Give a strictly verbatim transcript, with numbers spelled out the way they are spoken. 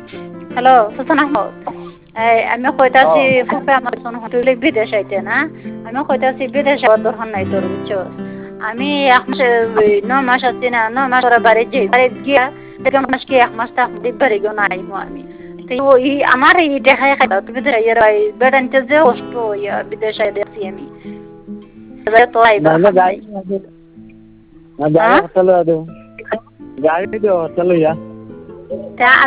hello সুলতান আহমদ এই আমি কইতাছি ও ফুফে আমার শোন হটুলে বিদেশ আইতে না আমি কইতাছি বিদেশ যাওয়ার দরকার নাই তোর বুঝছো আমি এক মাস ন মাস আছি না ন মাস ওরা বাড়ি যাই বাড়ি গিয়া থেকে মাস কি এক মাস থাক বাড়ি গো নাই আমি ই আমার এই দেখায় খাইতা তুমি বেড়াইতে যে কষ্ট ইয়া বিদেশ আই দেখছি আমি তো আইবা না গাড়ি না গাড়ি হাতালো আদো গাড়ি তো হাতালো ইয়া